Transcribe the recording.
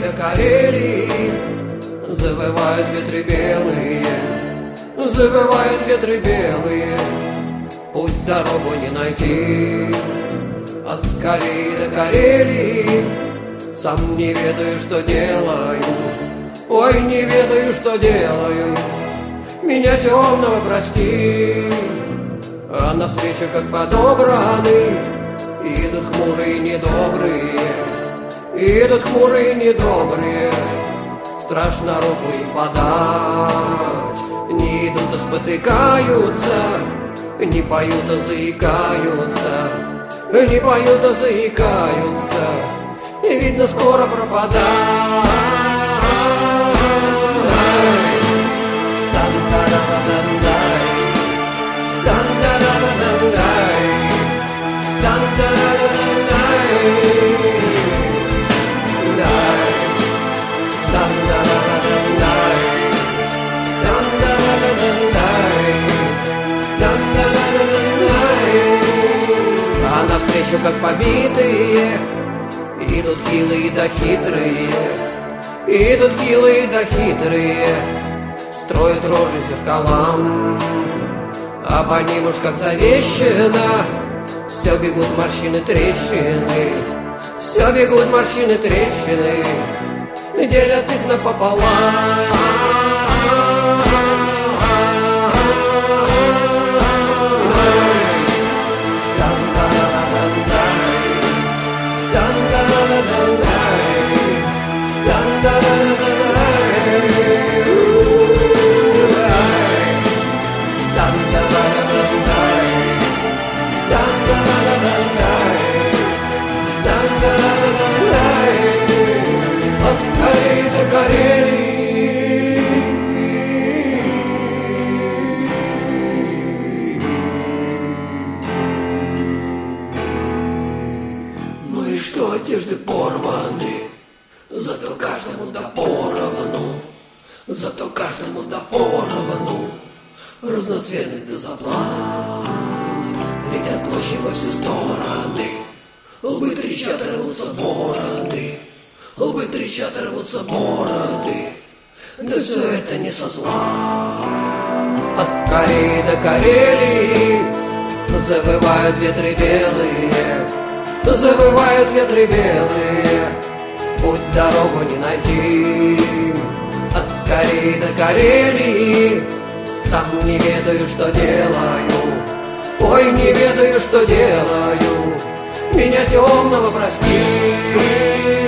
до Карелии завывают ветры белые, завывают ветры белые. Путь дорогу не найти от Кореи до Карелии. Сам не ведаю, что делаю, ой, не ведаю, что делаю. Меня темного прости. А навстречу, как подобраны, идут хмурые недобрые, идут хмурые недобрые. Страшно руку им подать, не идут, а спотыкаются, не поют, а заикаются, не поют, а заикаются. И видно, скоро пропадать. А навстречу, как побитые, идут хилые да хитрые, идут хилые да хитрые, строят рожи зеркалам, а по ним уж как завещено, все бегут морщины трещины, все бегут морщины трещины, делят их напополам. Ну и что, одежды порваны, зато каждому да поровну, зато каждому да поровну. Разноцветный да заплат, летят клочья во все стороны, лбы трещат, рвутся бороды, лбы трещат, рвутся бороды. Да все это не со зла. От Кореи до Карелии завывают ветры белые, завывают ветры белые. Путь дорогу не найти от Кореи до Карелии. Сам не ведаю, что делаю, ой, не ведаю, что делаю. Меня темного прости.